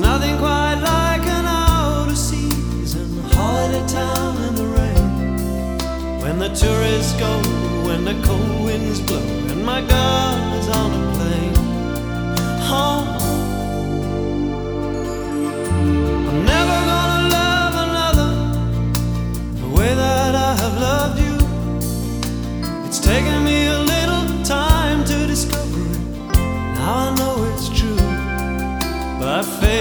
nothing quite like an outer season holiday town in the rain. When the tourists go, when the cold winds blow, and my girl is on a plane home. I'm never gonna love another the way that I have loved you. It's taken me a little time to discover it. Now I know it's true. By faith